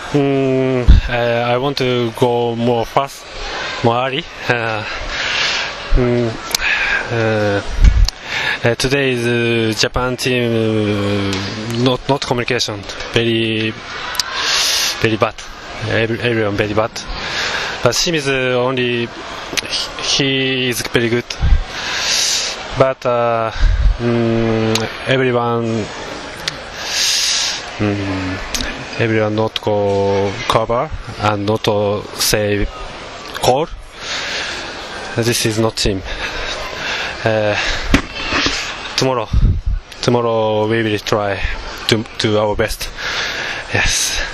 I want to go more fast, more early. Today the Japan team not communication very bad. Everyone very bad. But Shimizu only he is very good. But everyone not go cover and not say call. This is not team. Tomorrow we will try to do our best. Yes.